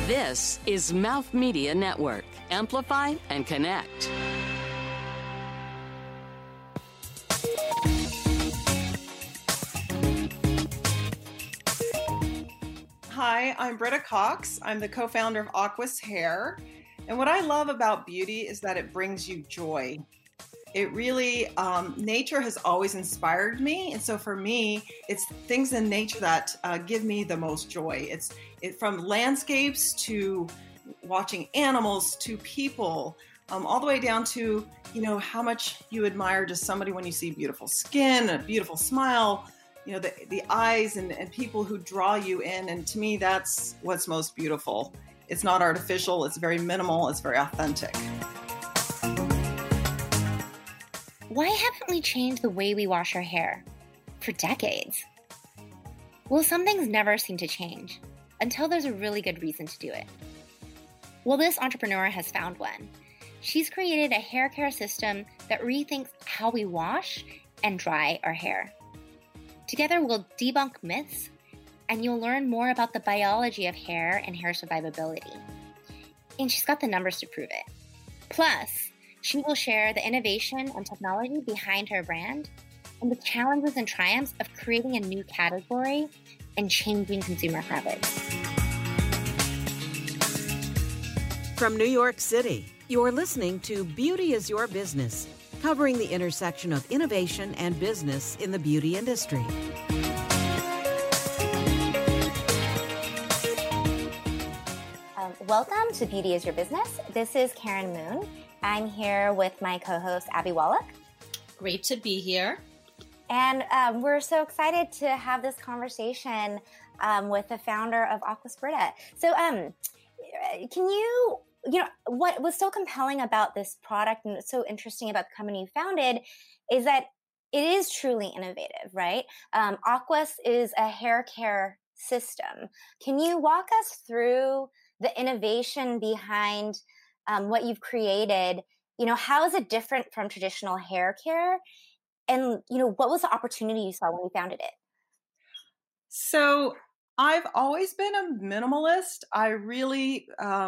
This is Mouth Media Network. Amplify and connect. Hi, I'm Britta Cox. I'm the co-founder of Aquas Hair. And what I love about beauty is that it brings you joy. It really, nature has always inspired me. And so for me, it's things in nature that give me the most joy. It's from landscapes to watching animals to people, all the way down to, how much you admire just somebody when you see beautiful skin, a beautiful smile, the eyes and people who draw you in. And to me, that's what's most beautiful. It's not artificial. It's very minimal. It's very authentic. Why haven't we changed the way we wash our hair for decades? Well, some things never seem to change until there's a really good reason to do it. Well, this entrepreneur has found one. She's created a hair care system that rethinks how we wash and dry our hair. Together, we'll debunk myths, and you'll learn more about the biology of hair and hair survivability. And she's got the numbers to prove it. Plus, she will share the innovation and technology behind her brand and the challenges and triumphs of creating a new category and changing consumer habits. From New York City, you're listening to Beauty is Your Business, covering the intersection of innovation and business in the beauty industry. Welcome to Beauty is Your Business. This is Karen Moon. I'm here with my co-host, Abby Wallach. Great to be here. And we're so excited to have this conversation with the founder of Aquas Britta. So can you what was so compelling about this product and so interesting about the company you founded is that it is truly innovative, right? Aquas is a hair care system. Can you walk us through the innovation behind what you've created? How is it different from traditional hair care? And, what was the opportunity you saw when you founded it? So I've always been a minimalist. I really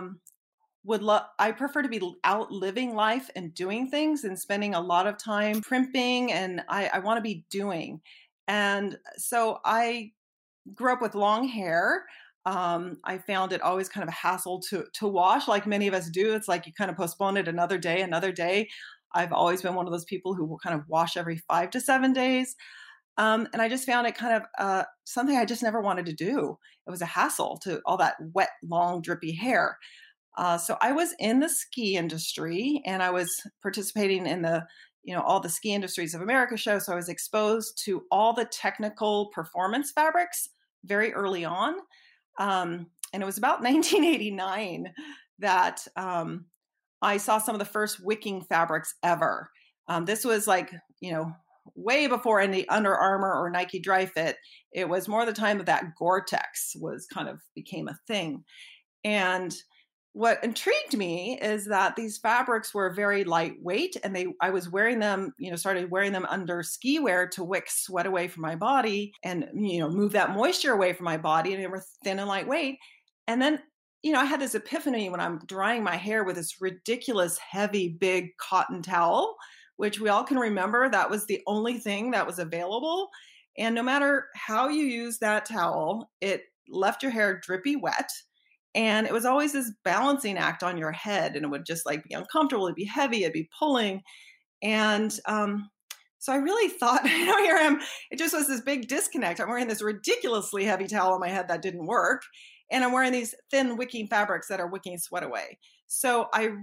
I prefer to be out living life and doing things and spending a lot of time primping, and I want to be doing. And so I grew up with long hair. I found it always kind of a hassle to wash, like many of us do. It's like you kind of postpone it another day. I've always been one of those people who will kind of wash every 5 to 7 days. And I just found it kind of something I just never wanted to do. It was a hassle to all that wet, long, drippy hair. So I was in the ski industry, and I was participating in the all the Ski Industries of America show. So I was exposed to all the technical performance fabrics very early on. And it was about 1989 that I saw some of the first wicking fabrics ever. This was like, way before any Under Armour or Nike Dry Fit. It was more the time that Gore-Tex became a thing. And what intrigued me is that these fabrics were very lightweight, and I was wearing them, started wearing them under ski wear to wick sweat away from my body and, move that moisture away from my body. And they were thin and lightweight. And then, I had this epiphany when I'm drying my hair with this ridiculous, heavy, big cotton towel, which we all can remember that was the only thing that was available. And no matter how you use that towel, it left your hair drippy wet. And it was always this balancing act on your head, and it would just be uncomfortable. It'd be heavy. It'd be pulling. And so I really thought, here I am. It just was this big disconnect. I'm wearing this ridiculously heavy towel on my head that didn't work. And I'm wearing these thin wicking fabrics that are wicking sweat away. So I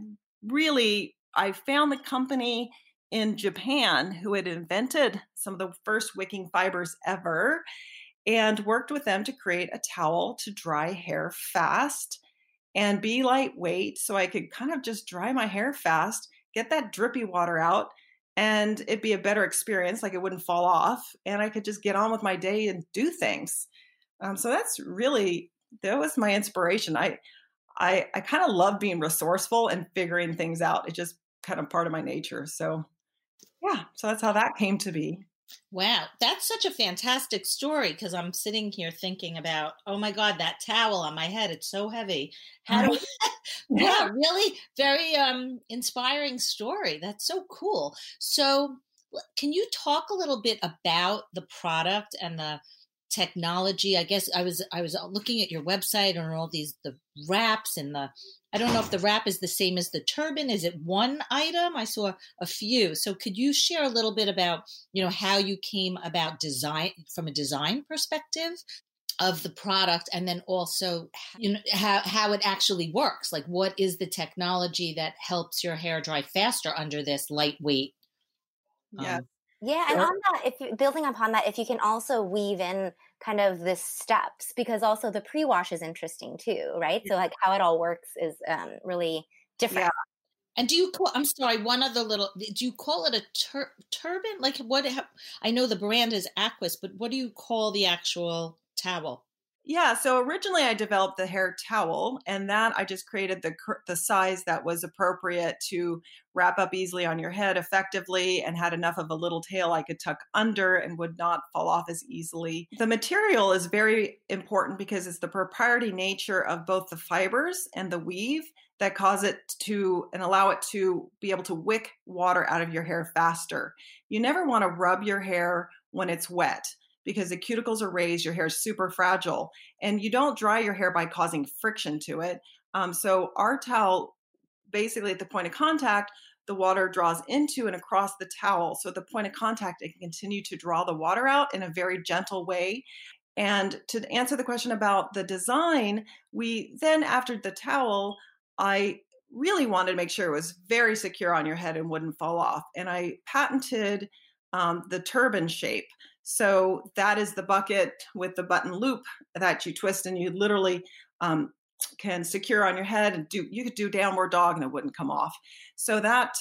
found the company in Japan who had invented some of the first wicking fibers ever, and worked with them to create a towel to dry hair fast and be lightweight, so I could kind of just dry my hair fast, get that drippy water out, and it'd be a better experience, like it wouldn't fall off, and I could just get on with my day and do things. So that was my inspiration. I kind of love being resourceful and figuring things out. It's just kind of part of my nature. So yeah, so that's how that came to be. Wow, that's such a fantastic story because I'm sitting here thinking about, oh my God, that towel on my head, it's so heavy. How do Yeah. yeah, really very inspiring story. That's so cool. So, can you talk a little bit about the product and the technology? I guess I was looking at your website and all the wraps and the I don't know if the wrap is the same as the turban. Is it one item? I saw a few. So could you share a little bit about, how you came about design from a design perspective of the product, and then also, how it actually works? Like, what is the technology that helps your hair dry faster under this lightweight? Yeah. Yeah, and Sure. on that, if you building upon that, if you can also weave in kind of the steps, because also the pre-wash is interesting too, right? So like how it all works is really different. Yeah. And do you call, I'm sorry, one other little, do you call it a turban? Like I know the brand is Aquas, but what do you call the actual towel? Yeah, so originally I developed the hair towel, and that I just created the size that was appropriate to wrap up easily on your head effectively, and had enough of a little tail I could tuck under and would not fall off as easily. The material is very important because it's the proprietary nature of both the fibers and the weave that cause it to and allow it to be able to wick water out of your hair faster. You never want to rub your hair when it's wet, because the cuticles are raised, your hair is super fragile, and you don't dry your hair by causing friction to it. So our towel, basically at the point of contact, the water draws into and across the towel. So at the point of contact, it can continue to draw the water out in a very gentle way. And to answer the question about the design, we then, after the towel, I really wanted to make sure it was very secure on your head and wouldn't fall off. And I patented the turban shape. So that is the bucket with the button loop that you twist, and you literally can secure on your head, and you could do downward dog and it wouldn't come off. So that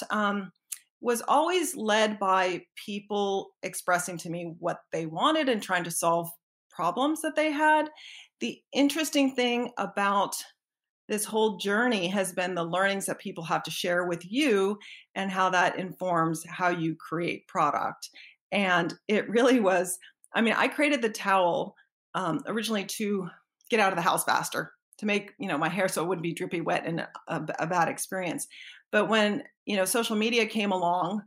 was always led by people expressing to me what they wanted and trying to solve problems that they had. The interesting thing about this whole journey has been the learnings that people have to share with you and how that informs how you create product. And it really was, I created the towel originally to get out of the house faster, to make, my hair so it wouldn't be drippy wet and a bad experience. But when, social media came along,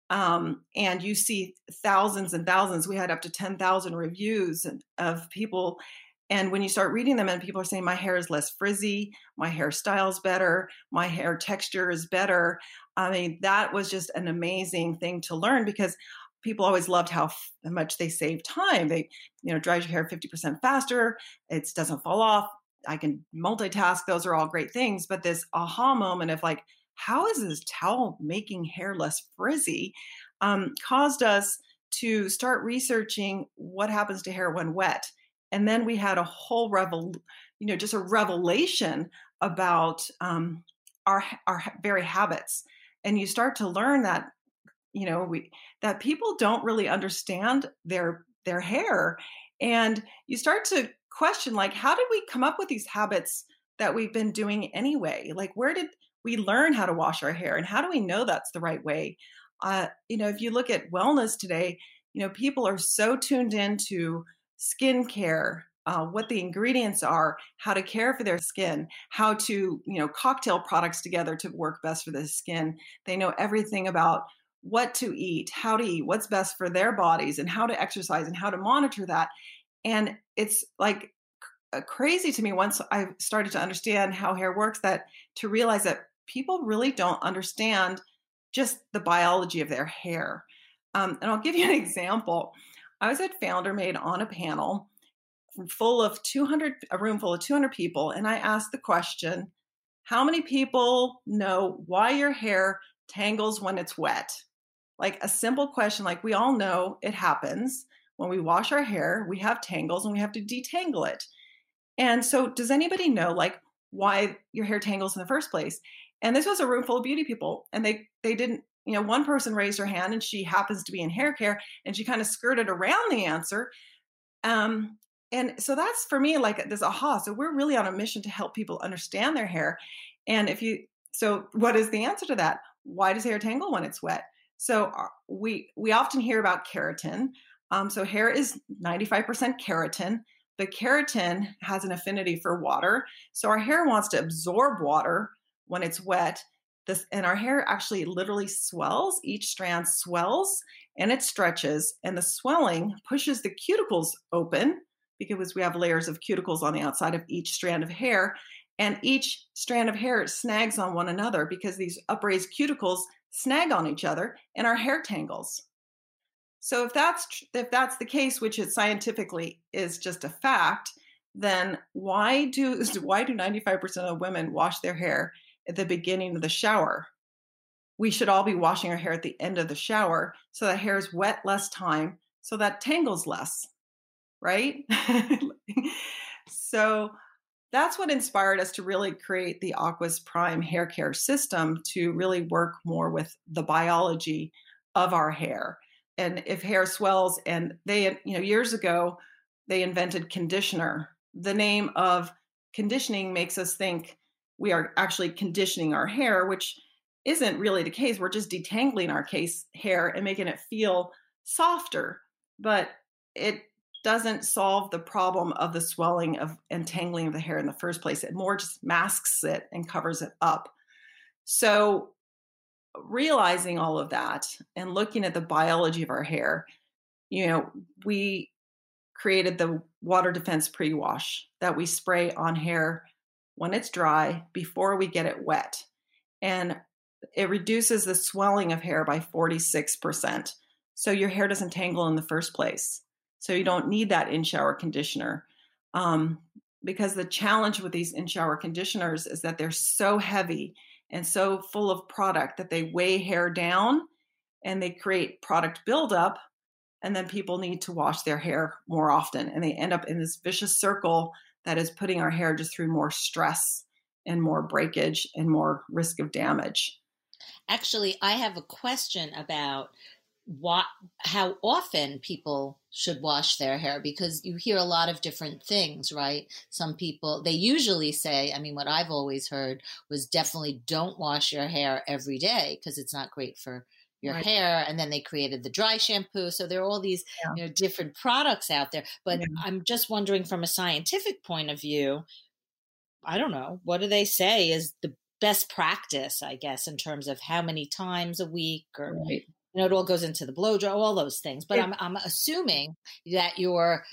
and you see thousands and thousands, we had up to 10,000 reviews of people. And when you start reading them and people are saying, my hair is less frizzy, my hairstyle is better, my hair texture is better. That was just an amazing thing to learn, because people always loved how much they save time. They, dries your hair 50% faster. It doesn't fall off. I can multitask. Those are all great things. But this aha moment of like, how is this towel making hair less frizzy, caused us to start researching what happens to hair when wet. And then we had a whole just a revelation about our very habits. And you start to learn that, that people don't really understand their hair. And you start to question, like, how did we come up with these habits that we've been doing anyway? Like, where did we learn how to wash our hair, and how do we know that's the right way? If you look at wellness today, people are so tuned into skincare, what the ingredients are, how to care for their skin, how to, cocktail products together to work best for the skin. They know everything about what to eat, how to eat, what's best for their bodies, and how to exercise and how to monitor that. And it's like crazy to me once I started to understand how hair works, that to realize that people really don't understand just the biology of their hair. And I'll give you an example. I was at Founder Made on a panel a room full of 200 people. And I asked the question, how many people know why your hair tangles when it's wet? Like a simple question, like we all know it happens. When we wash our hair, we have tangles and we have to detangle it. And so does anybody know like why your hair tangles in the first place? And this was a room full of beauty people, and they didn't, one person raised her hand, and she happens to be in hair care, and she kind of skirted around the answer. And so that's for me like this aha. So we're really on a mission to help people understand their hair. And so what is the answer to that? Why does hair tangle when it's wet? So we often hear about keratin. So hair is 95% keratin, but keratin has an affinity for water. So our hair wants to absorb water when it's wet. And our hair actually literally swells. Each strand swells and it stretches, and the swelling pushes the cuticles open because we have layers of cuticles on the outside of each strand of hair. And each strand of hair snags on one another because these upraised cuticles snag on each other and our hair tangles. So if that's the case, which it scientifically is just a fact, then why do 95% of women wash their hair at the beginning of the shower? We should all be washing our hair at the end of the shower so that hair is wet less time, so that tangles less, right? So that's what inspired us to really create the Aquas Prime hair care system, to really work more with the biology of our hair. And if hair swells, and they, years ago, they invented conditioner. The name of conditioning makes us think we are actually conditioning our hair, which isn't really the case. We're just detangling our hair and making it feel softer. But it doesn't solve the problem of the swelling and tangling of the hair in the first place. It more just masks it and covers it up. So realizing all of that and looking at the biology of our hair, we created the water defense pre-wash that we spray on hair when it's dry before we get it wet. And it reduces the swelling of hair by 46%. So your hair doesn't tangle in the first place. So you don't need that in-shower conditioner. Because the challenge with these in-shower conditioners is that they're so heavy and so full of product that they weigh hair down and they create product buildup. And then people need to wash their hair more often. And they end up in this vicious circle that is putting our hair just through more stress and more breakage and more risk of damage. Actually, I have a question about how often people should wash their hair, because you hear a lot of different things, right? Some people, they usually say, what I've always heard was definitely don't wash your hair every day because it's not great for your hair. And then they created the dry shampoo. So there are all these different products out there. But I'm just wondering, from a scientific point of view, I don't know, what do they say is the best practice, I guess, in terms of how many times a week, or it all goes into the blow dry, all those things. But I'm assuming that your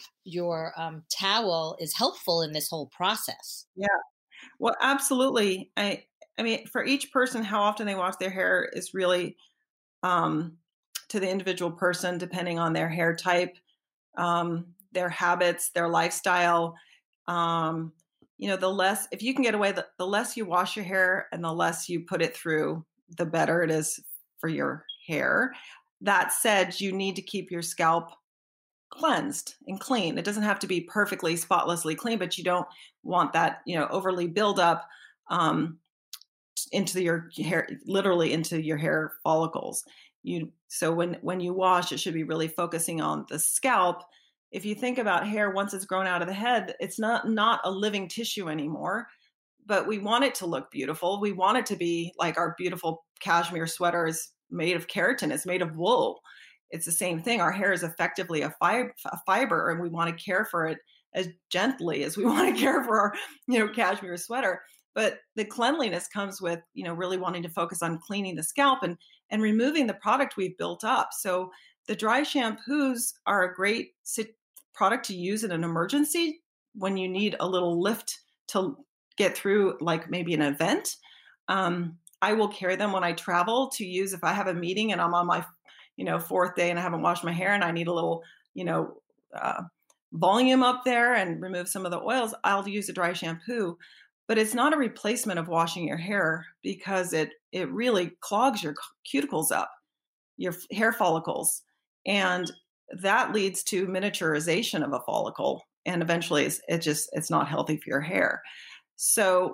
towel is helpful in this whole process. Yeah, well, absolutely. I mean, for each person, how often they wash their hair is really to the individual person, depending on their hair type, their habits, their lifestyle. The less, if you can get away, the less you wash your hair and the less you put it through, the better it is for your hair. That said, you need to keep your scalp cleansed and clean. It doesn't have to be perfectly spotlessly clean, but you don't want that, overly buildup into your hair, literally into your hair follicles. So when you wash, it should be really focusing on the scalp. If you think about hair, once it's grown out of the head, it's not a living tissue anymore, but we want it to look beautiful. We want it to be like our beautiful cashmere sweater is made of keratin. It's made of wool. It's the same thing. Our hair is effectively a fiber, and we want to care for it as gently as we want to care for our, cashmere sweater. But the cleanliness comes with, really wanting to focus on cleaning the scalp and removing the product we've built up. So the dry shampoos are a great product to use in an emergency when you need a little lift to get through, like maybe an event. I will carry them when I travel to use if I have a meeting and I'm on my, fourth day and I haven't washed my hair and I need a little, volume up there and remove some of the oils. I'll use a dry shampoo, but it's not a replacement of washing your hair because it really clogs your cuticles up, your hair follicles. And that leads to miniaturization of a follicle. And eventually it's not healthy for your hair. So,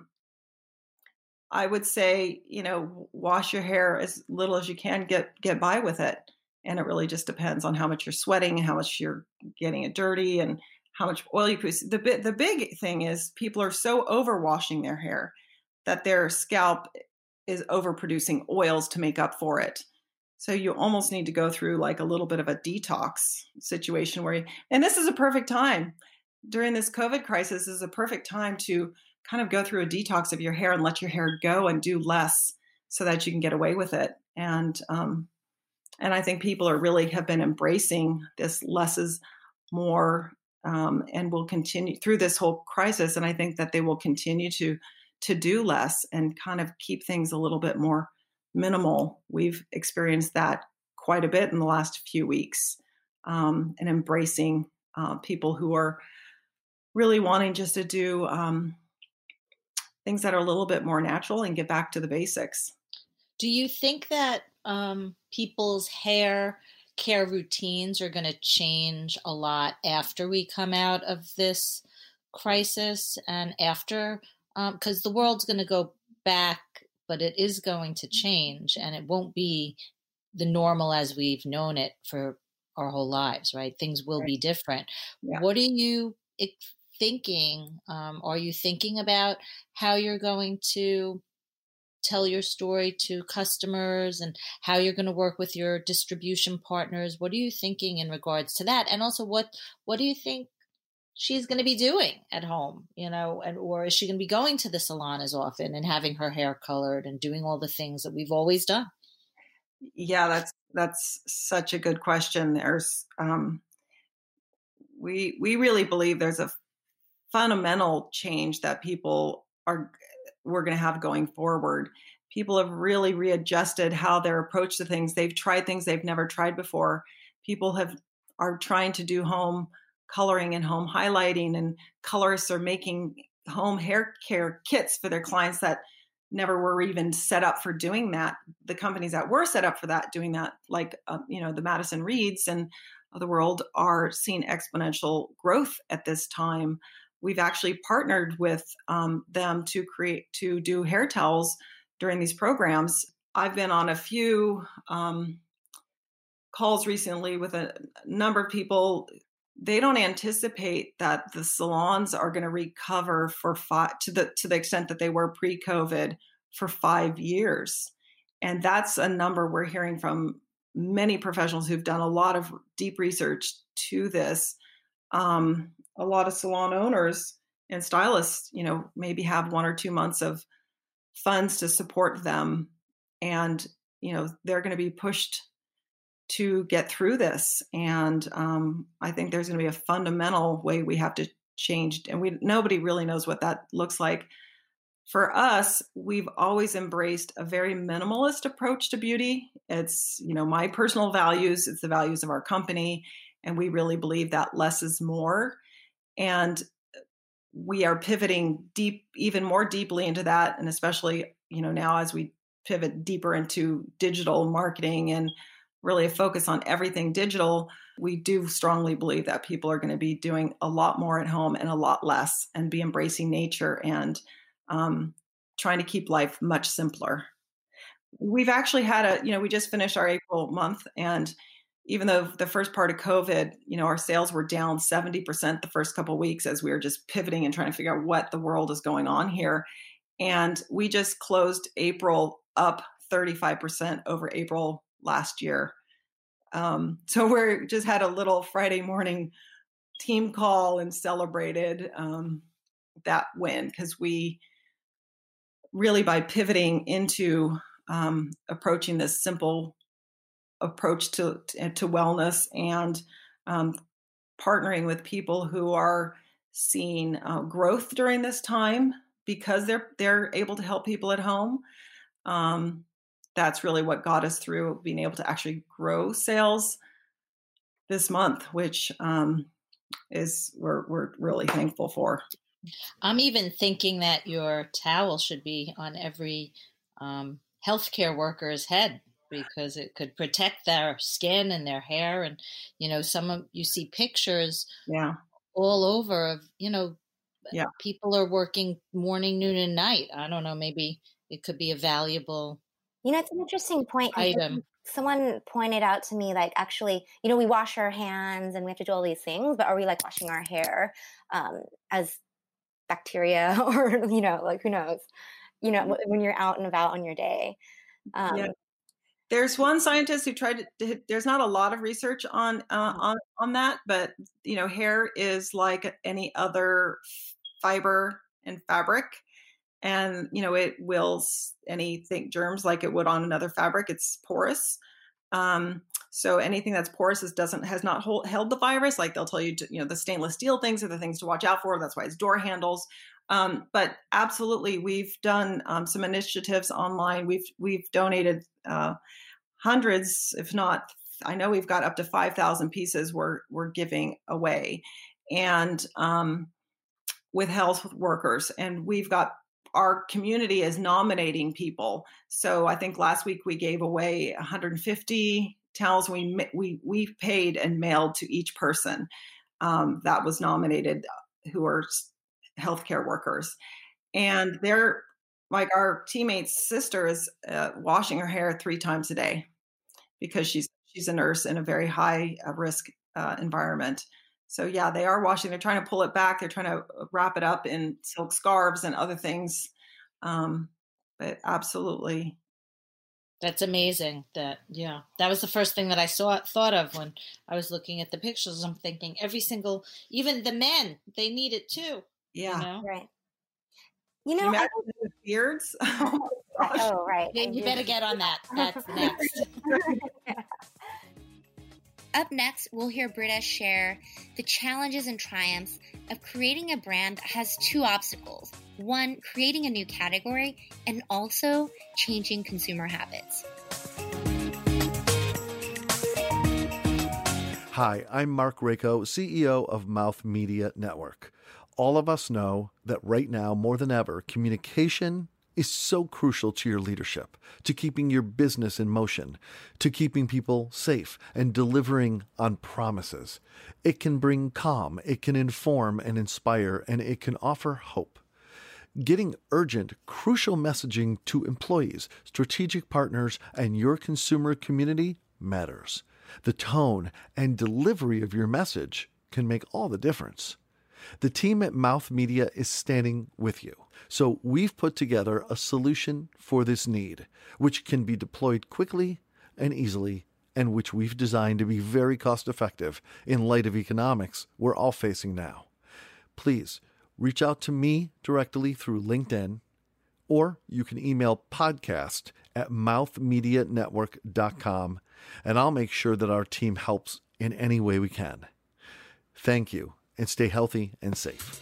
I would say, wash your hair as little as you can, get by with it. And it really just depends on how much you're sweating and how much you're getting it dirty and how much oil you put. The big thing is people are so overwashing their hair that their scalp is overproducing oils to make up for it. So you almost need to go through like a little bit of a detox situation and this is a perfect time during this COVID crisis is a perfect time to kind of go through a detox of your hair and let your hair go and do less so that you can get away with it. And I think people have been embracing this less is more, and will continue through this whole crisis. And I think that they will continue to do less and kind of keep things a little bit more minimal. We've experienced that quite a bit in the last few weeks, and embracing people who are really wanting just to do things that are a little bit more natural and get back to the basics. Do you think that people's hair care routines are going to change a lot after we come out of this crisis and after, because the world's going to go back, but it is going to change and it won't be the normal as we've known it for our whole lives, right? Things will be different. Yeah. What are you thinking? Are you thinking about how you're going to tell your story to customers and how you're going to work with your distribution partners? What are you thinking in regards to that? And also what do you think she's going to be doing at home, or is she going to be going to the salon as often and having her hair colored and doing all the things that we've always done? Yeah, that's such a good question. There's, we really believe there's a fundamental change that we're going to have going forward. People have really readjusted how their approach to things. They've tried things they've never tried before. People are trying to do home coloring and home highlighting, and colorists are making home hair care kits for their clients that never were even set up for doing that. The companies that were set up for that, doing that, like, the Madison Reeds and the world, are seeing exponential growth at this time. We've actually partnered with them to do hair towels during these programs. I've been on a few calls recently with a number of people. They don't anticipate that the salons are going to recover to the extent that they were pre-COVID for 5 years. And that's a number we're hearing from many professionals who've done a lot of deep research to this. A lot of salon owners and stylists, maybe have 1 or 2 months of funds to support them. And, they're going to be pushed to get through this. And I think there's going to be a fundamental way we have to change. And nobody really knows what that looks like. For us, we've always embraced a very minimalist approach to beauty. It's, my personal values. It's the values of our company. And we really believe that less is more. And we are pivoting even more deeply into that. And especially, now as we pivot deeper into digital marketing and really a focus on everything digital, we do strongly believe that people are going to be doing a lot more at home and a lot less, and be embracing nature and trying to keep life much simpler. We've actually had we just finished our April month, and even though the first part of COVID, our sales were down 70% the first couple of weeks as we were just pivoting and trying to figure out what the world is going on here. And we just closed April up 35% over April last year. So we just had a little Friday morning team call and celebrated that win, because we really, by pivoting into approaching this simple approach to wellness and partnering with people who are seeing growth during this time because they're able to help people at home. That's really what got us through being able to actually grow sales this month, which we're really thankful for. I'm even thinking that your towel should be on every healthcare worker's head, because it could protect their skin and their hair. And, you see pictures all over of, people are working morning, noon, and night. I don't know, maybe it could be a valuable it's an interesting point. Item. Someone pointed out to me, actually, we wash our hands and we have to do all these things, but are we washing our hair as bacteria or, who knows, when you're out and about on your day? There's one scientist who tried to, there's not a lot of research on that, but hair is like any other fiber and fabric. And, it wills anything germs like it would on another fabric. It's porous. So anything that's porous has not held the virus. Like they'll tell you the stainless steel things are the things to watch out for. That's why it's door handles. But absolutely, we've done some initiatives online. We've donated hundreds, if not, I know we've got up to 5,000 pieces we're giving away, and with health workers, and we've got our community is nominating people. So I think last week we gave away 150 towels. We paid and mailed to each person that was nominated who are healthcare workers. And they're like, our teammate's sister is washing her hair 3 times a day because she's a nurse in a very high risk environment. So yeah, they are washing. They're trying to pull it back. They're trying to wrap it up in silk scarves and other things. But absolutely. That's amazing. That was the first thing that I thought of when I was looking at the pictures. I'm thinking even the men, they need it too. Yeah. Right. Imagine with beards. Oh, right. You better get on that. That's next. Up next, we'll hear Britta share the challenges and triumphs of creating a brand that has 2 obstacles. One, creating a new category, and also changing consumer habits. Hi, I'm Mark Rako, CEO of Mouth Media Network. All of us know that right now, more than ever, communication is so crucial to your leadership, to keeping your business in motion, to keeping people safe and delivering on promises. It can bring calm, it can inform and inspire, and it can offer hope. Getting urgent, crucial messaging to employees, strategic partners, and your consumer community matters. The tone and delivery of your message can make all the difference. The team at Mouth Media is standing with you. So we've put together a solution for this need, which can be deployed quickly and easily, and which we've designed to be very cost-effective in light of economics we're all facing now. Please reach out to me directly through LinkedIn, or you can email podcast@mouthmedianetwork.com, and I'll make sure that our team helps in any way we can. Thank you, and stay healthy and safe.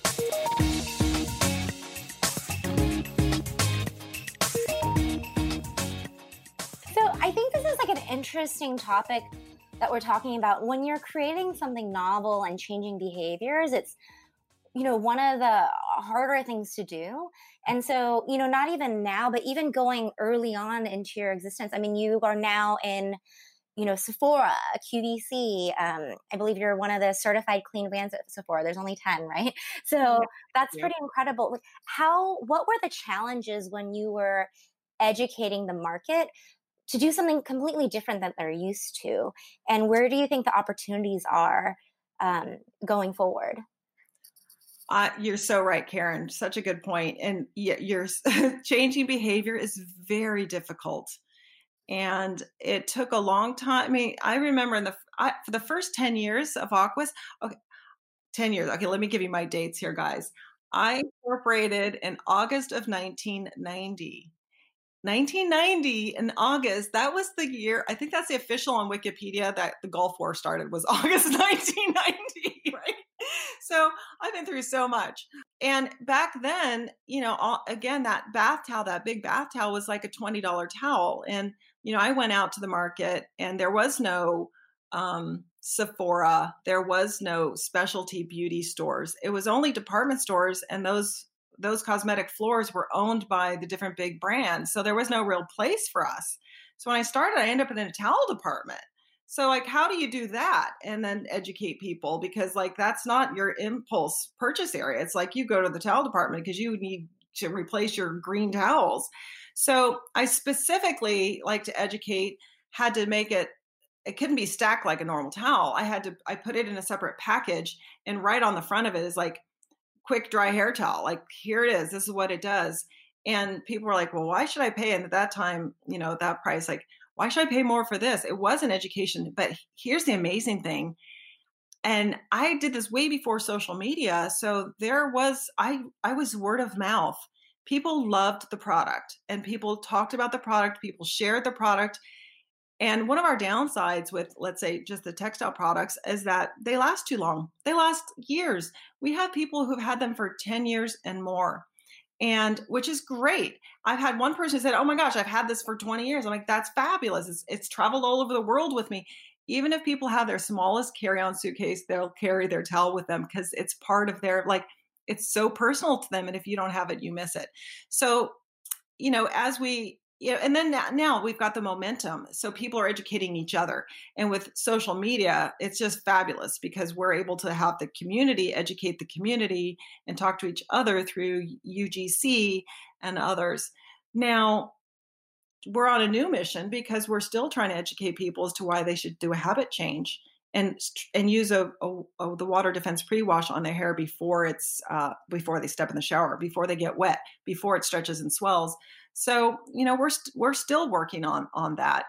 I think this is like an interesting topic that we're talking about. When you're creating something novel and changing behaviors, it's, one of the harder things to do. And so, not even now, but even going early on into your existence. I mean, you are now in, Sephora, QVC. I believe you're one of the certified clean brands at Sephora. There's only 10, right? So that's pretty incredible. Like what were the challenges when you were educating the market to do something completely different than they're used to? And where do you think the opportunities are going forward? You're so right, Karen. Such a good point. And you're changing behavior is very difficult. And it took a long time. I mean, I remember for the first 10 years of Aquas, 10 years. Okay, let me give you my dates here, guys. I incorporated in August of 1990. 1990 in August, that was the year, I think that's the official on Wikipedia that the Gulf War started, was August 1990, right? So I've been through so much. And back then, again, that big bath towel was like a $20 towel. And, I went out to the market and there was no Sephora, there was no specialty beauty stores. It was only department stores, and those cosmetic floors were owned by the different big brands. So there was no real place for us. So when I started, I ended up in a towel department. So like, how do you do that and then educate people? Because like, that's not your impulse purchase area. It's like you go to the towel department because you need to replace your green towels. So I specifically like to educate, had to make it couldn't be stacked like a normal towel. I put it in a separate package, and right on the front of it is like, quick dry hair towel. Like, here it is. This is what it does. And people were like, well, why should I pay? And at that time, that price, like, why should I pay more for this? It was an education. But here's the amazing thing. And I did this way before social media. So I was word of mouth. People loved the product and people talked about the product. People shared the product. And one of our downsides with, let's say, just the textile products is that they last too long. They last years. We have people who've had them for 10 years and more, and which is great. I've had one person who said, oh my gosh, I've had this for 20 years. I'm like, that's fabulous. It's traveled all over the world with me. Even if people have their smallest carry-on suitcase, they'll carry their towel with them because it's part of their, like, it's so personal to them. And if you don't have it, you miss it. So, as we, and then now we've got the momentum. So people are educating each other. And with social media, it's just fabulous because we're able to have the community educate the community and talk to each other through UGC and others. Now, we're on a new mission because we're still trying to educate people as to why they should do a habit change and use the water defense pre-wash on their hair before they step in the shower, before they get wet, before it stretches and swells. So, we're still working on that.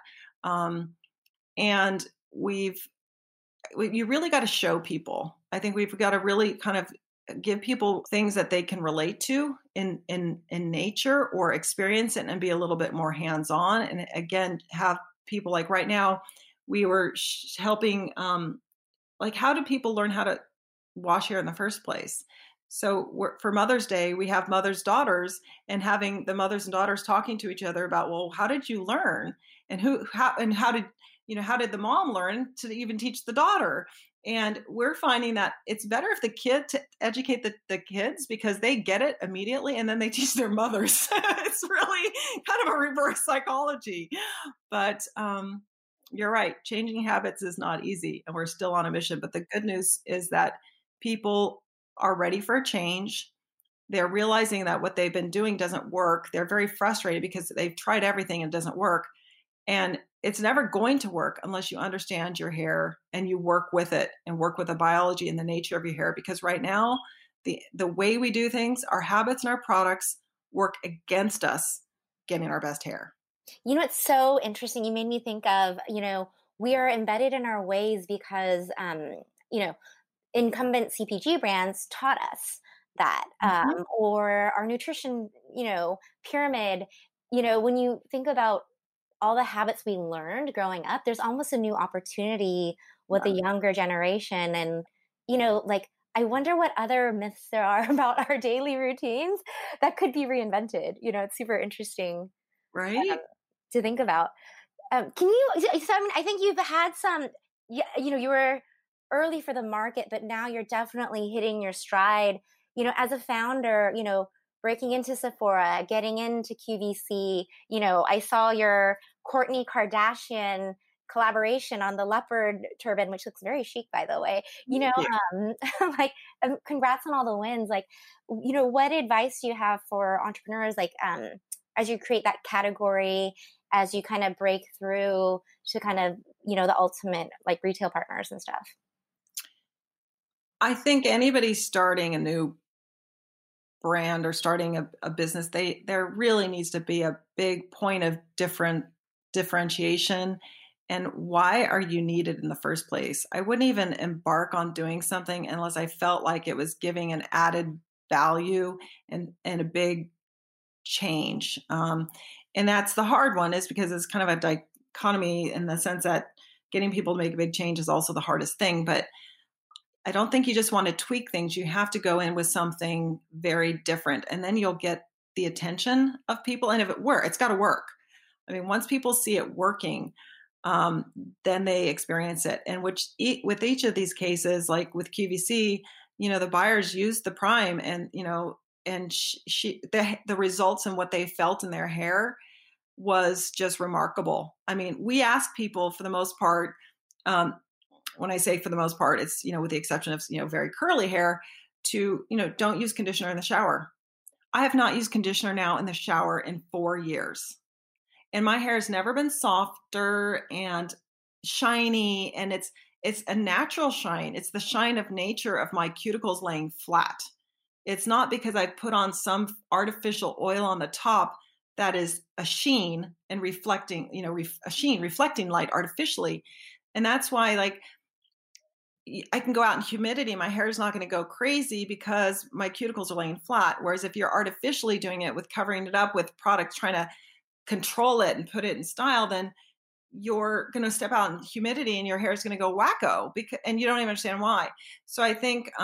And you really got to show people. I think we've got to really kind of give people things that they can relate to in nature or experience it and be a little bit more hands-on. And again, have people, like right now, we were helping, how do people learn how to wash hair in the first place? So for Mother's Day, we have mothers, daughters, and having the mothers and daughters talking to each other about, well, how did you learn? And how did the mom learn to even teach the daughter? And we're finding that it's better if the kid to educate the kids because they get it immediately and then they teach their mothers. It's really kind of a reverse psychology. But you're right. Changing habits is not easy and we're still on a mission. But the good news is that people are ready for a change. They're realizing that what they've been doing doesn't work. They're very frustrated because they've tried everything and it doesn't work. And it's never going to work unless you understand your hair and you work with it and work with the biology and the nature of your hair. Because right now, the way we do things, our habits and our products work against us getting our best hair. It's so interesting. You made me think of, we are embedded in our ways because, incumbent CPG brands taught us that, or our nutrition, pyramid, when you think about all the habits we learned growing up, there's almost a new opportunity with the younger generation. And, I wonder what other myths there are about our daily routines that could be reinvented. It's super interesting, right? To think about. I think you've had some, you were early for the market, but now you're definitely hitting your stride, as a founder, breaking into Sephora, getting into QVC. I saw your Kourtney Kardashian collaboration on the leopard turban, which looks very chic, by the way. Congrats on all the wins. What advice do you have for entrepreneurs, as you create that category, as you kind of break through to kind of, the ultimate retail partners and stuff? I think anybody starting a new brand or starting a business, there really needs to be a big point of differentiation. And why are you needed in the first place? I wouldn't even embark on doing something unless I felt like it was giving an added value and a big change. And that's the hard one, is because it's kind of a dichotomy in the sense that getting people to make a big change is also the hardest thing. But I don't think you just want to tweak things. You have to go in with something very different, and then you'll get the attention of people. And if it works, it's got to work. I mean, once people see it working, then they experience it. And with each of these cases, like with QVC, the buyers used the Prime, and the results and what they felt in their hair was just remarkable. I mean, we ask people, for the most part, when I say for the most part, it's, with the exception of, very curly hair, to, don't use conditioner in the shower. I have not used conditioner now in the shower in 4 years. And my hair has never been softer and shiny. And it's a natural shine. It's the shine of nature of my cuticles laying flat. It's not because I put on some artificial oil on the top that is a sheen and reflecting, a sheen reflecting light artificially. And that's why, like, I can go out in humidity, my hair is not going to go crazy because my cuticles are laying flat. Whereas if you're artificially doing it with covering it up with products, trying to control it and put it in style, then you're going to step out in humidity and your hair is going to go wacko, and you don't even understand why. So I think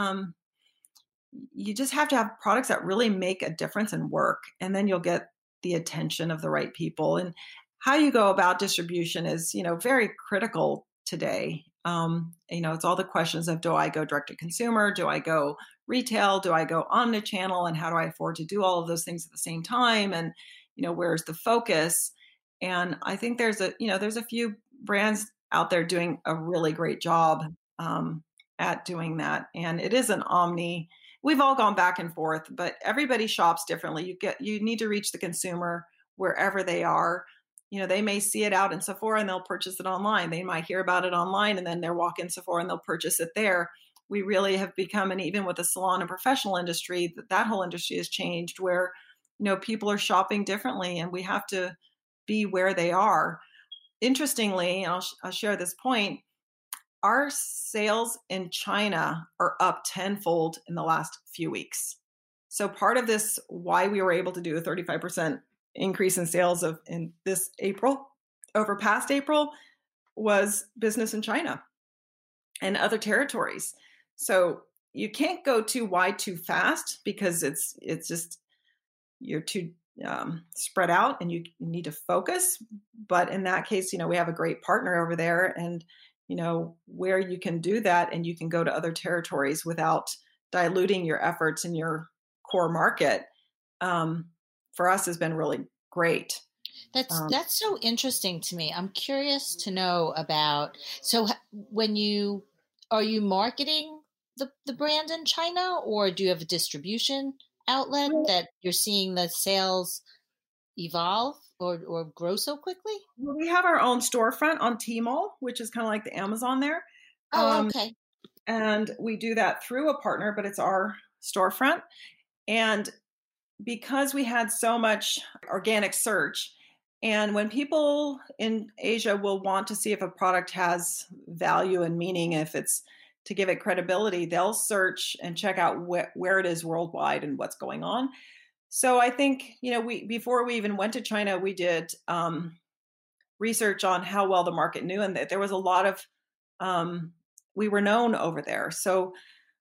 you just have to have products that really make a difference and work, and then you'll get the attention of the right people. And how you go about distribution is, very critical today. It's all the questions of, do I go direct to consumer? Do I go retail? Do I go omnichannel? And how do I afford to do all of those things at the same time? And, where's the focus? And I think there's a few brands out there doing a really great job at doing that. And it is an omni. We've all gone back and forth, but everybody shops differently. You need to reach the consumer wherever they are. They may see it out in Sephora and they'll purchase it online. They might hear about it online and then they'll walk in Sephora and they'll purchase it there. We really have become, and even with the salon and professional industry, that whole industry has changed where, people are shopping differently and we have to be where they are. Interestingly, and I'll share this point, our sales in China are up tenfold in the last few weeks. So part of this, why we were able to do a 35% increase in sales in this April over past April, was business in China and other territories. So you can't go too wide too fast because it's just, you're too spread out and you need to focus. But in that case, we have a great partner over there, and where you can do that and you can go to other territories without diluting your efforts in your core market, for us has been really great. That's so interesting to me. I'm curious to know about, so are you marketing the brand in China, or do you have a distribution outlet that you're seeing the sales evolve or grow so quickly? Well, we have our own storefront on Tmall, which is kind of like the Amazon there. Oh, okay. And we do that through a partner, but it's our storefront. And because we had so much organic search, and when people in Asia will want to see if a product has value and meaning, if it's to give it credibility, they'll search and check out where it is worldwide and what's going on. So I think, before we even went to China, we did research on how well the market knew, and that there was a lot of, we were known over there. So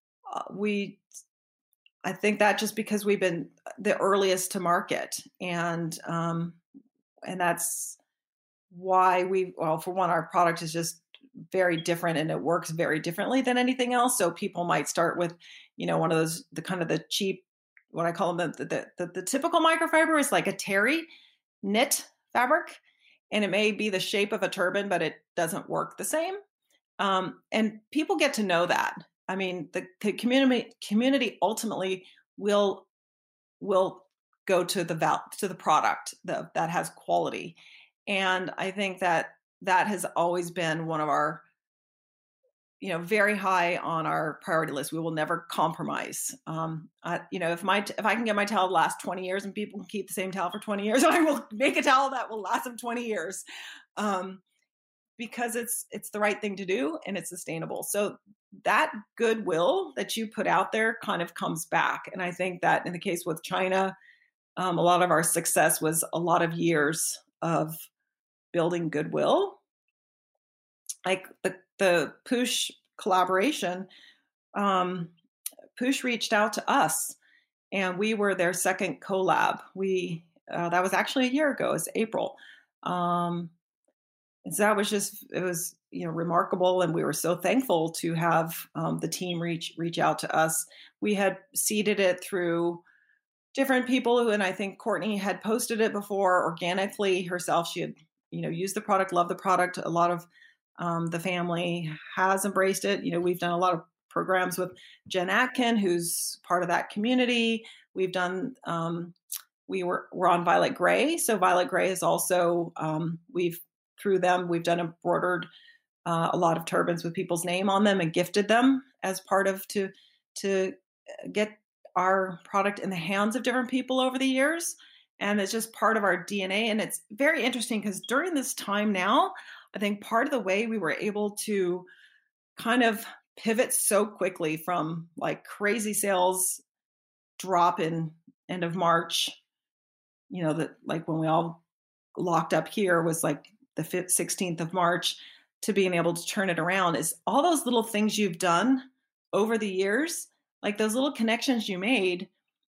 I think that just because we've been the earliest to market, and that's why for one, our product is just very different and it works very differently than anything else. So people might start with, one of those, the kind of the cheap, what I call them, the typical microfiber is like a terry knit fabric, and it may be the shape of a turban, but it doesn't work the same. And people get to know that. I mean, the community ultimately will go to the product that has quality. And I think that has always been one of our, very high on our priority list. We will never compromise. If I can get my towel to last 20 years and people can keep the same towel for 20 years, I will make a towel that will last them 20 years. Because it's the right thing to do and it's sustainable. So that goodwill that you put out there kind of comes back. And I think that in the case with China, a lot of our success was a lot of years of building goodwill. Like the Poosh collaboration, Poosh reached out to us and we were their second collab. That was actually a year ago, it's April. And so that was it was remarkable. And we were so thankful to have the team reach out to us. We had seeded it through different people and I think Courtney had posted it before organically herself. She had, used the product, loved the product. A lot of the family has embraced it. We've done a lot of programs with Jen Atkin, who's part of that community. We've done, we're on Violet Gray. So Violet Gray is also, through them, we've done embroidered a lot of turbans with people's name on them and gifted them as part of to get our product in the hands of different people over the years. And it's just part of our DNA. And it's very interesting because during this time now, I think part of the way we were able to kind of pivot so quickly from like crazy sales drop in end of March, that like when we all locked up here was like the 16th of March, to being able to turn it around is all those little things you've done over the years, like those little connections you made.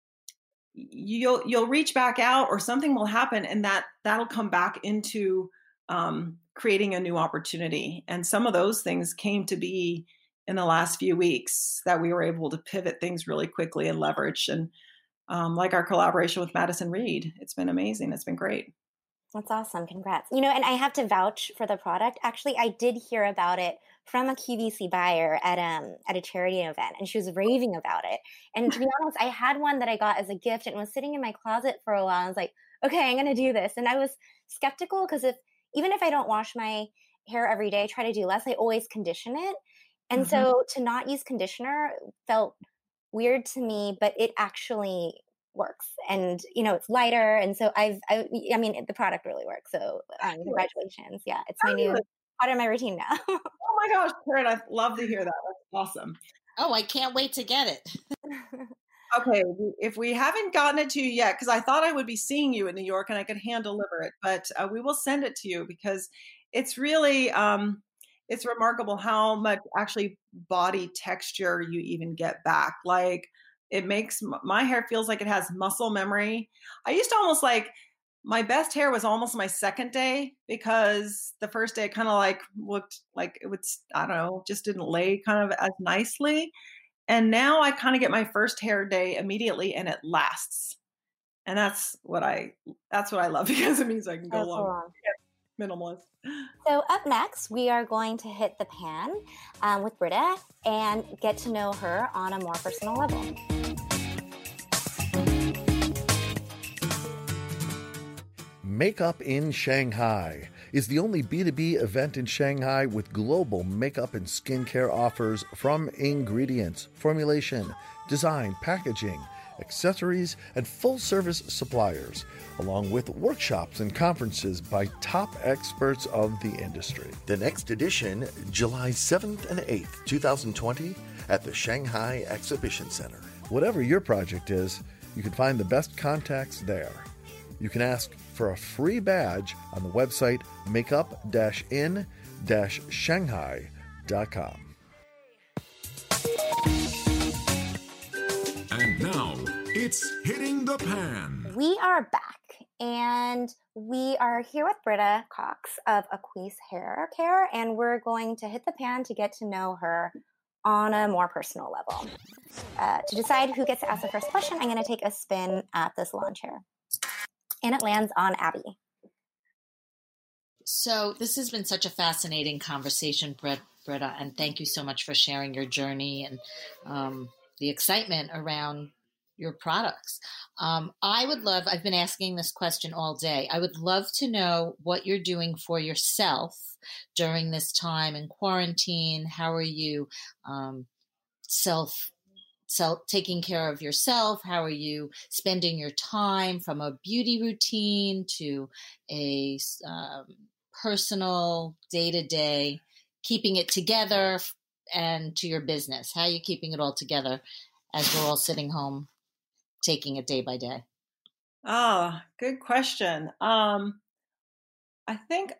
You'll reach back out or something will happen, and that'll come back into creating a new opportunity. And some of those things came to be in the last few weeks that we were able to pivot things really quickly and leverage. And like our collaboration with Madison Reed, it's been amazing. It's been great. That's awesome. Congrats. And I have to vouch for the product. Actually, I did hear about it from a QVC buyer at a charity event, and she was raving about it. And to be honest, I had one that I got as a gift and it was sitting in my closet for a while. I was like, okay, I'm going to do this. And I was skeptical because even if I don't wash my hair every day, I try to do less, I always condition it. And so to not use conditioner felt weird to me, but it actually works. And, it's lighter. And so the product really works. So congratulations. Yeah. It's my new part of my routine now. Oh my gosh, Karen, I love to hear that. That's awesome. Oh, I can't wait to get it. Okay. If we haven't gotten it to you yet, because I thought I would be seeing you in New York and I could hand deliver it, but we will send it to you because it's really, it's remarkable how much actually body texture you even get back. Like it makes my hair feels like it has muscle memory. I used to almost like my best hair was almost my second day because the first day it kind of like looked like it would, I don't know, just didn't lay kind of as nicely. And now I kind of get my first hair day immediately and it lasts. And that's what I love because it means I can go long. Minimalist. So up next, we are going to hit the pan with Britta and get to know her on a more personal level. Makeup in Shanghai is the only B2B event in Shanghai with global makeup and skincare offers from ingredients, formulation, design, packaging, accessories, and full-service suppliers, along with workshops and conferences by top experts of the industry. The next edition, July 7th and 8th, 2020, at the Shanghai Exhibition Center. Whatever your project is, you can find the best contacts there. You can ask for a free badge on the website makeup-in-shanghai.com. And now, it's Hitting the Pan. We are back, and we are here with Britta Cox of Acquise Hair Care, and we're going to hit the pan to get to know her on a more personal level. To decide who gets to ask the first question, I'm going to take a spin at this lawn chair. And it lands on Abby. So this has been such a fascinating conversation, Britta, and thank you so much for sharing your journey and the excitement around your products. I've been asking this question all day. I would love to know what you're doing for yourself during this time in quarantine. How are you taking care of yourself? How are you spending your time from a beauty routine to a personal day-to-day, keeping it together, and to your business? How are you keeping it all together as we're all sitting home taking it day by day? Oh, good question. I think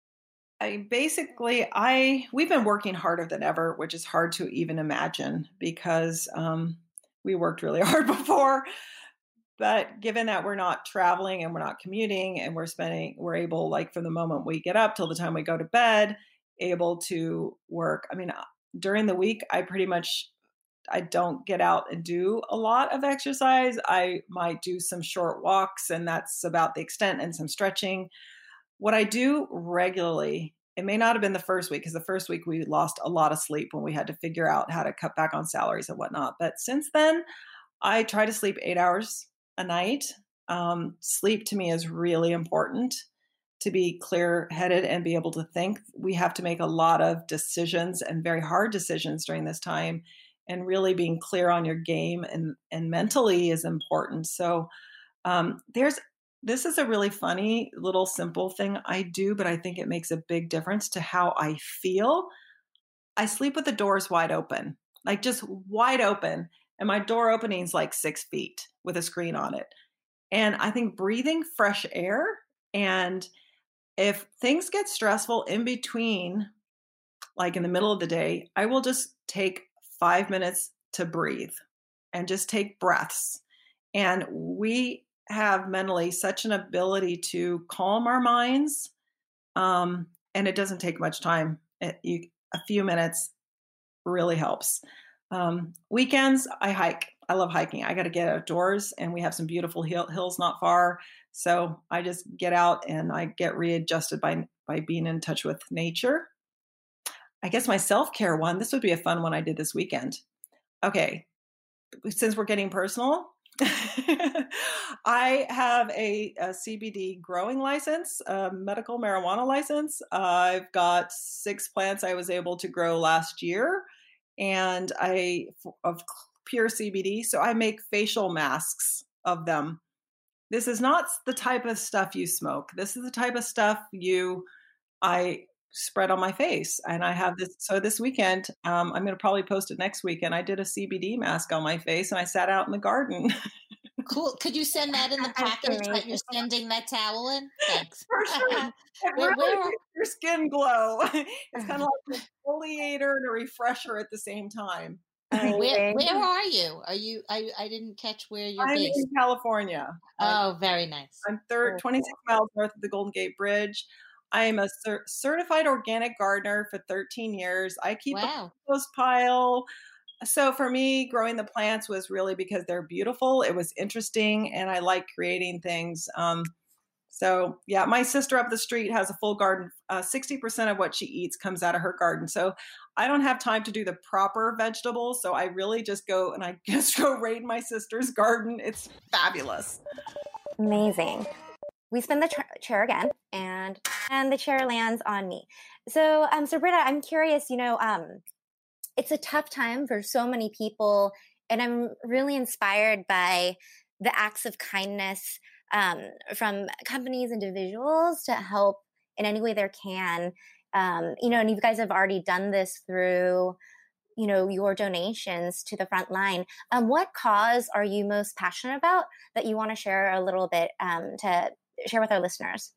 we've been working harder than ever, which is hard to even imagine because we worked really hard before. But given that we're not traveling and we're not commuting and we're able, like from the moment we get up till the time we go to bed, able to work. I mean, during the week, I don't get out and do a lot of exercise. I might do some short walks, and that's about the extent, and some stretching. What I do regularly, it may not have been the first week, because the first week we lost a lot of sleep when we had to figure out how to cut back on salaries and whatnot. But since then, I try to sleep 8 hours a night. Sleep to me is really important to be clear-headed and be able to think. We have to make a lot of decisions, and very hard decisions during this time, and really being clear on your game and mentally is important. So there's This is a really funny little simple thing I do, but I think it makes a big difference to how I feel. I sleep with the doors wide open, like just wide open. And my door opening is like 6 feet with a screen on it. And I think breathing fresh air, and if things get stressful in between, like in the middle of the day, I will just take 5 minutes to breathe and just take breaths. And we have mentally such an ability to calm our minds. And it doesn't take much time. A few minutes really helps. Weekends, I hike. I love hiking. I got to get outdoors, and we have some beautiful hills not far. So I just get out and I get readjusted by being in touch with nature. I guess my self-care one, this would be a fun one I did this weekend. Okay, since we're getting personal, I have a CBD growing license, a medical marijuana license. I've got 6 plants I was able to grow last year, and of pure CBD. So I make facial masks of them. This is not the type of stuff you smoke. This is the type of stuff I spread on my face. And I have this. So this weekend, I'm going to probably post it next week. And I did a CBD mask on my face, and I sat out in the garden. Cool. Could you send that in the package that you're sending that towel in? Thanks. For sure. It really makes your skin glow. It's kind of like an exfoliator and a refresher at the same time. Where are you? I didn't catch where you're based. I'm in California. Oh, very nice. I'm 26 miles north of the Golden Gate Bridge. I am a certified organic gardener for 13 years. I keep a compost pile. So for me, growing the plants was really because they're beautiful. It was interesting, and I like creating things. So yeah, my sister up the street has a full garden. 60% of what she eats comes out of her garden. So I don't have time to do the proper vegetables. So I really just go raid my sister's garden. It's fabulous. Amazing. We spin the chair again, and the chair lands on me. So, so Britta, I'm curious, it's a tough time for so many people, and I'm really inspired by the acts of kindness from companies, individuals to help in any way they can. And you guys have already done this through, your donations to the front line. What cause are you most passionate about that you want to share a little bit to share with our listeners?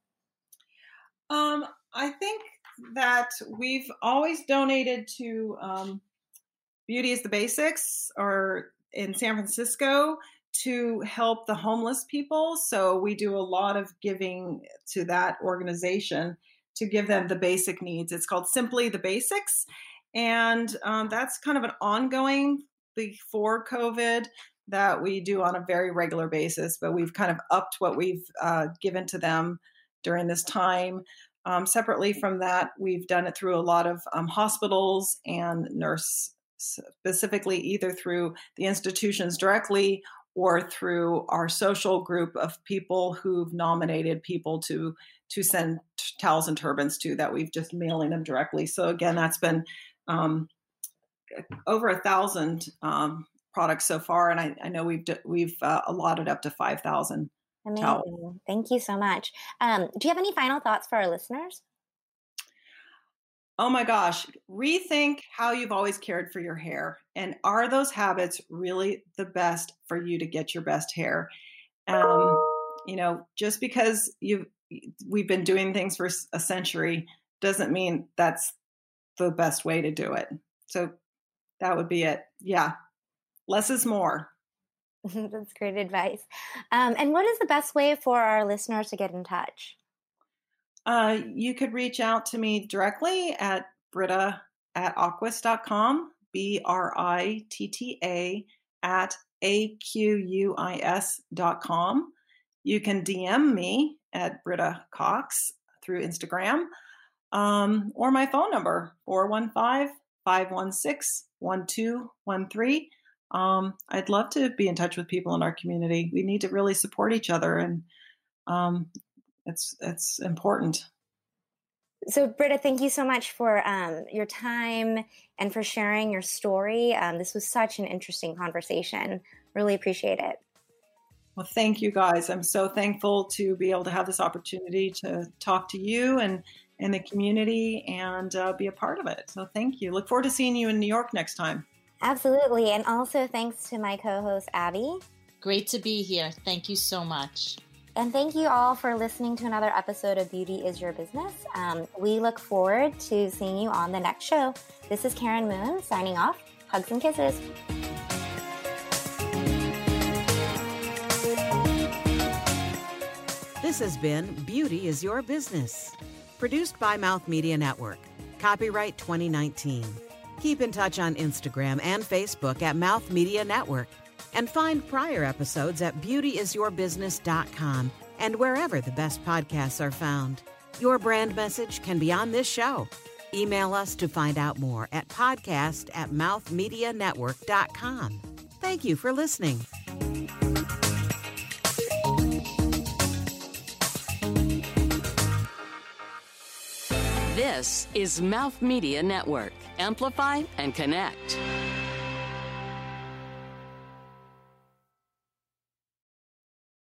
I think that we've always donated to Beauty is the Basics, or in San Francisco, to help the homeless people. So we do a lot of giving to that organization to give them the basic needs. It's called Simply the Basics. And that's kind of an ongoing before COVID that we do on a very regular basis, but we've kind of upped what we've given to them during this time. Separately from that, we've done it through a lot of hospitals and nurse, specifically either through the institutions directly or through our social group of people who've nominated people to send towels and turbans to, that we've just mailing them directly. So again, that's been over 1,000 products so far, and I know we've allotted up to 5,000. Amazing. Towels. Thank you so much. Do you have any final thoughts for our listeners? Oh my gosh, rethink how you've always cared for your hair. And are those habits really the best for you to get your best hair? Just because we've been doing things for a century doesn't mean that's the best way to do it. So that would be it. Yeah. Less is more. That's great advice. And what is the best way for our listeners to get in touch? You could reach out to me directly at britta@aquis.com, BRITTA @AQUIS.com. You can DM me at Britta Cox through Instagram, or my phone number, 415-516-1213. I'd love to be in touch with people in our community. We need to really support each other, and it's important. So Britta, thank you so much for your time and for sharing your story. This was such an interesting conversation. Really appreciate it. Well, thank you guys. I'm so thankful to be able to have this opportunity to talk to you and the community and be a part of it. So thank you. Look forward to seeing you in New York next time. Absolutely. And also thanks to my co-host, Abby. Great to be here. Thank you so much. And thank you all for listening to another episode of Beauty is Your Business. We look forward to seeing you on the next show. This is Karen Moon signing off. Hugs and kisses. This has been Beauty is Your Business, produced by Mouth Media Network. Copyright 2019. Keep in touch on Instagram and Facebook at Mouth Media Network, and find prior episodes at beautyisyourbusiness.com and wherever the best podcasts are found. Your brand message can be on this show. Email us to find out more at podcast@mouthmedianetwork.com. Thank you for listening. This is Mouth Media Network. Amplify and connect.